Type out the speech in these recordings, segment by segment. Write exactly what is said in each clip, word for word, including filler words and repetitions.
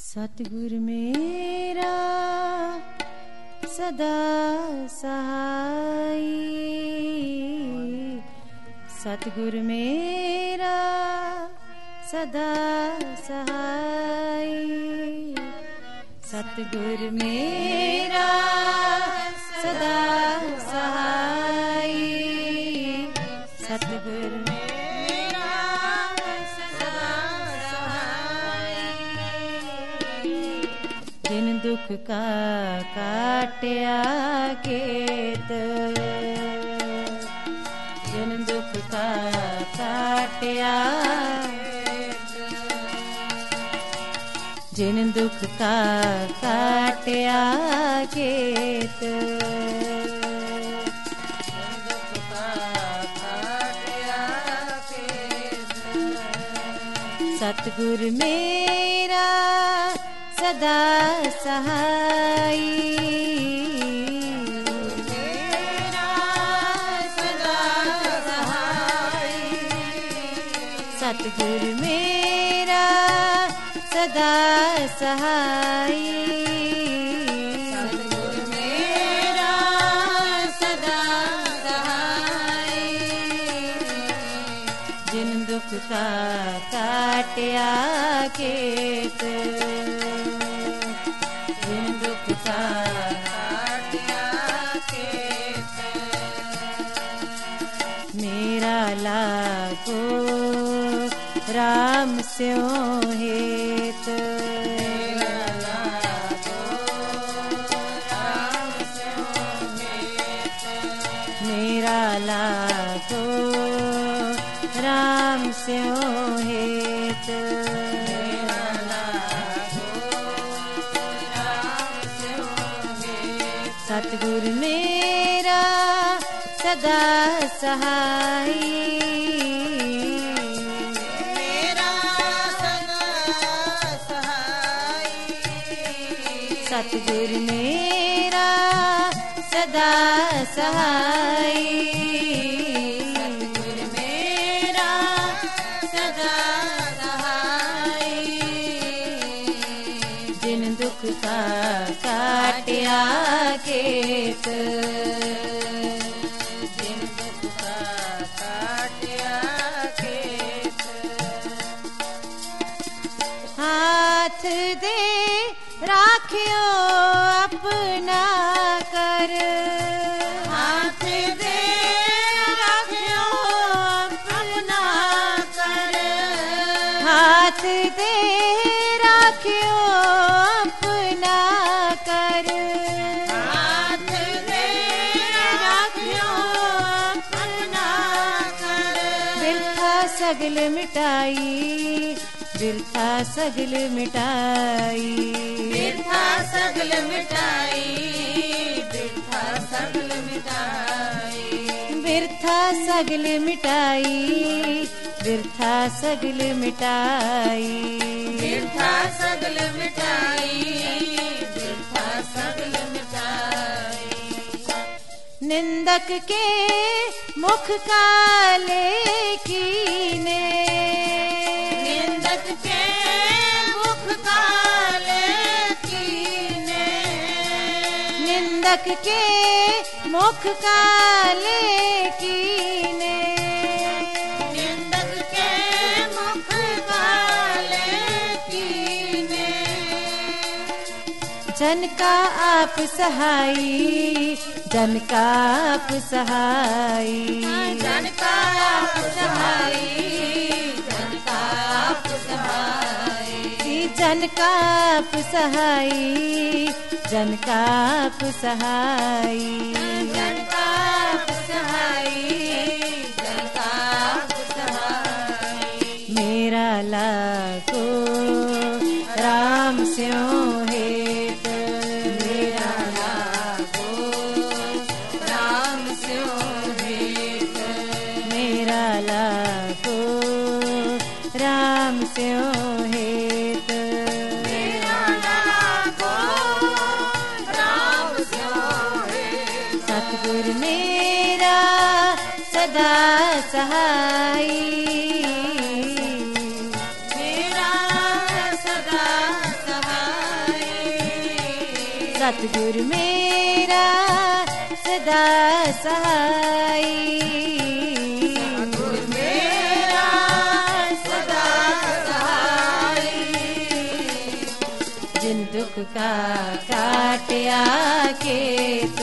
सतगुर मेरा सदा सहाय, सतगुर मेरा सदा सहाय, सतगुर मेरा सदा सहाय, सतगुर मेरा सदा सहाय। जिन दुख का काटिया केत, जिन दुख का काटिया, जिन दुख का काटिया केत, सतगुर मेरा सदा सहाय, मेरा सदा सहाय, सतगुर मेरा सदा सहाय, सतगुर मेरा सदा सहाय। जिन दुख का काटिया केत, जिन दुख का काटिया केत, मेरा लागो राम स्यों हेत, मेरा लागो राम स्यों हेत, मेरा लागो राम स्यों हेत, मेरा लागो राम स्यों हेत। सतगुर मेरा सदा सहाय, मेरा सदा सहाय, सतगुर मेरा सदा सहाय, सतगुर मेरा सदा सहाय। जिन दुख का काटिया केत, जिन दुख का काटिया केत, हाथ दे राखियो अपना कर, हाथ दे राखियो अपना कर, हाथ दे राखियो अपना कर, हाथ दे राखियो अपना कर। बिरथा सगल मिटाई, बिरथा सगल मिटाई, बिरथा सगल मिटाई, बिरथा सगल मिटाई, बिरथा सगल मिटाई, बिरथा सगल मिटाई, बिरथा सगल मिटाई, बिरथा सगल मिटाई। निंदक के मुख काले कीने, निंदक के मुख काले कीने, निंदक के मुख काले कीने, निंदक के मुख काले कीने। जन का आप सहाई, जन का आप सहाई, जन का आप सहाई, जन का आप सहाई, जन का आप सहाई, जन का आप सहाई, जन का आप सहाई, जन का आप सहाई। मेरा लागो राम स्यों हेत, मेरा लागो राम स्यों हेत, मेरा लागो राम स्यों हेत, मेरा लागो राम स्यों हेत। सतगुर मेरा सदा सहाय, मेरा सदा सहाय। सतगुर मेरा सदा सहाई, सतगुर मेरा सदा सहाई, जिन दुख का काटिया खेत,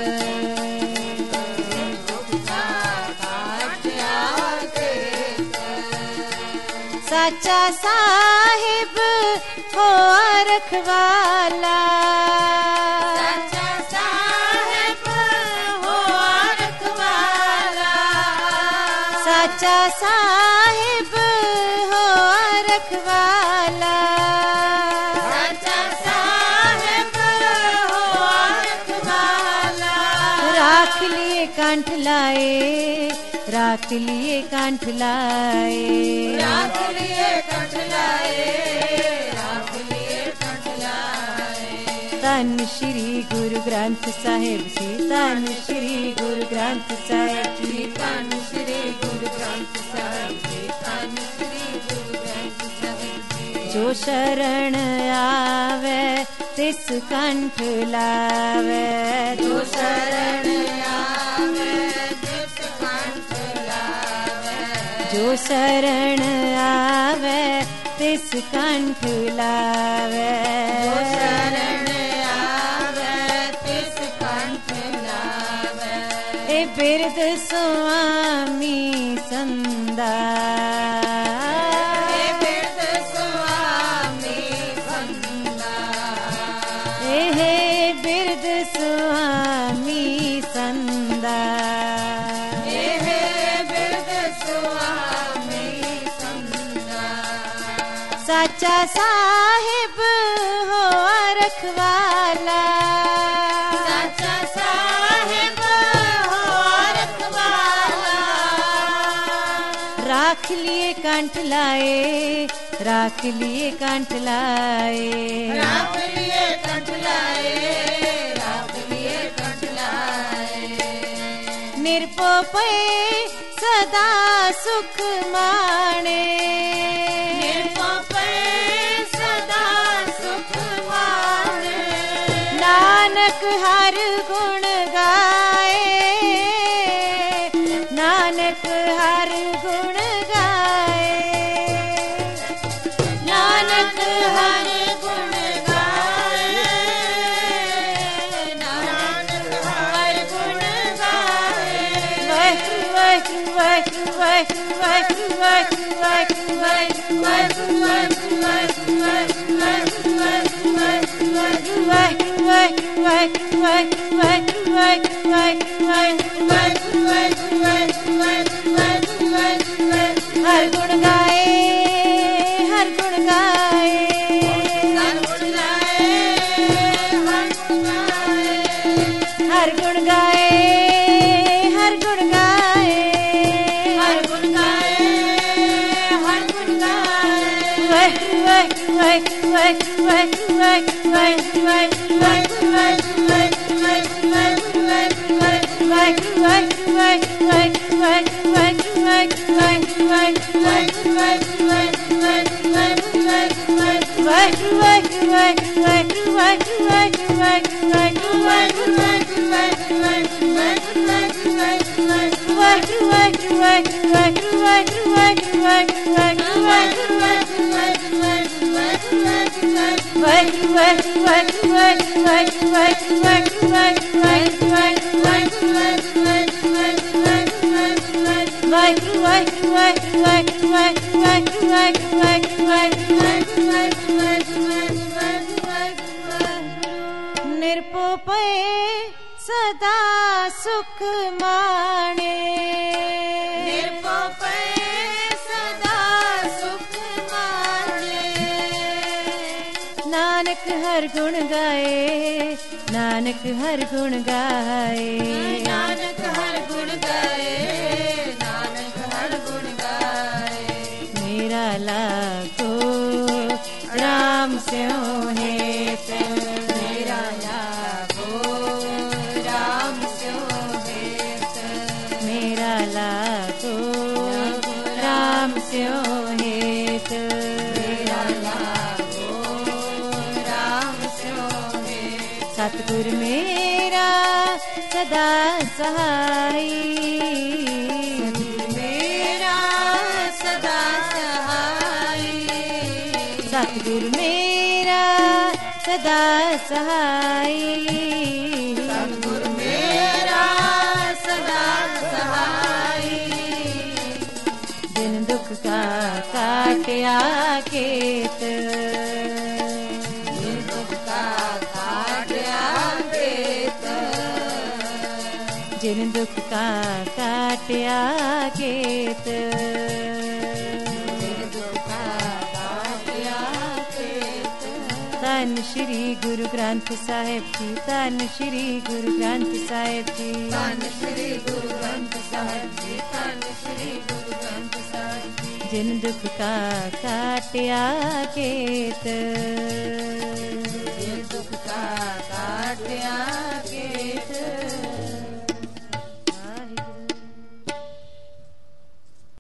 साचा साहिब हो रखवाला, साचा साहिब हो रखवाला, साचा साहिब हो रखवाला, साचा साहिब हो रखवाला, राख लिए कंठ लाए, राख लिए कंठ लाए, राख लिए कंठ लाए, राख लिए कंठ लाए, धन श्री गुरु ग्रंथ साहिब जी, धन श्री गुरु ग्रंथ साहिब जी, धन श्री गुरु ग्रंथ साहिब जी, धन श्री गुरु ग्रंथ साहिब जी, जो शरण आवे तिस कंठ लावे, जो शरण आवे तिस कंठ लावे, जो शरण आवे तिस कंठ लावे, जो शरण आवे तिस कंठ लावे, ए बिरद स्वामी संदा, हे बिरद स्वामी संदा, ए हे बिरद स्वामी संदा, हे हे बिरद स्वामी संदा, साचा साहिब हो रखवाला, साचा साहिब हो रखवाला, राख लिए कंठ लाए, राख लिए कंठ लाए, राख लिए कंठ लाए, राख लिए कंठ लाए, निरपो पे सदा सुख माणे, निरपो सदा सुख माने, नानक हर गुण गाए, नानक हर गुण गाए, नानक हर गुण गाए, नानक हर गुण गाए, वाहिगुरु वाहिगुरु वाहिगुरु वाहिगुरु वाहिगुरु वाहिगुरु वाहिगुरु वाहिगुरु वाहिगुरु हर गुण गाए, हर गुण गाए, हर गुण गाए, हर गुण गाए, हर गुण गाए, हर गुण गाए, हर गुण गाए, हर गुण गाए, वाहिगुरु वाहिगुरु वाहिगुरु वाहिगुरु वाहिगुरु वाहिगुरु वाहिगुरु वाहिगुरु वाहिगुरु वाहिगुरु वाहिगुरु वाहिगुरु वाहिगुरु वाहिगुरु वाहिगुरु वाहिगुरु निरपो पे सदा सुख माणे, निरपो पे सदा सुख माने, नानक हर गुण गाए, नानक हर गुण गाए, नानक हर गुण गाए, नानक हर गुण गाए, मेरा लागो राम स्यो हेत, मेरा लागो राम स्यो हेत, मेरा लागो राम स्यो हेत, मेरा लागो राम स्यो हेत, ਸਤਿਗੁਰ ਮੇਰਾ ਸਦਾ ਸਹਾਈ, ਸਤਿਗੁਰ ਮੇਰਾ ਸਦਾ ਸਹਾਈ, ਸਤਿਗੁਰ ਮੇਰਾ ਸਦਾ ਸਹਾਈ, ਸਤਿਗੁਰ ਮੇਰਾ ਸਦਾ ਸਹਾਈ। ਜਿਨ ਦੁਖ ਕਾ ਕਾਟਿਆ ਕੇਤ, ਜਿਨ ਦੁਖ ਕਾ ਕਾਟਿਆ ਕੇਤ, ਜਿਨ ਦੁਖ ਕਾ ਕਾਟਿਆ ਕੇਤ, ਜਿਨ ਦੁਖ ਕਾ ਕਾਟਿਆ ਕੇਤ। ਧੰਨ ਸ਼੍ਰੀ ਗੁਰੂ ਗ੍ਰੰਥ ਸਾਹਿਬ ਜੀ, ਧੰਨ ਸ਼੍ਰੀ ਗੁਰੂ ਗ੍ਰੰਥ ਸਾਹਿਬ ਜੀ, ਧੰਨ ਸ਼੍ਰੀ ਗੁਰੂ ਗ੍ਰੰਥ ਸਾਹਿਬ ਜੀ, ਧੰਨ ਸ਼੍ਰੀ ਗੁਰੂ ਗ੍ਰੰਥ ਸਾਹਿਬ ਜੀ। ਜਿਨ ਦੁਖ ਕਾ ਕਾਟਿਆ ਕੇਤ।